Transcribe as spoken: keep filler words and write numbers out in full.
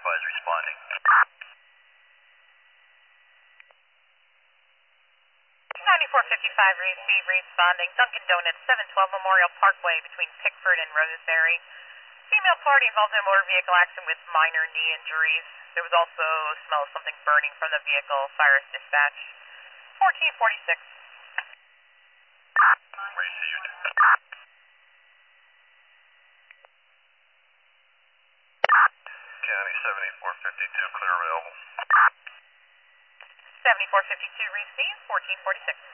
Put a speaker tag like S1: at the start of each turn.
S1: advise responding.
S2: ninety-four fifty-five receive responding. Dunkin' Donuts, seven twelve Memorial Parkway between Pickford and Roseberry. Female party involved in a motor vehicle accident with minor knee injuries. There was also a smell of something burning from the vehicle. Fire is dispatched. fourteen forty-six.
S1: Where you see you? County seventy-four fifty-two, clear available.
S2: seventy-four fifty-two receive, fourteen forty-six.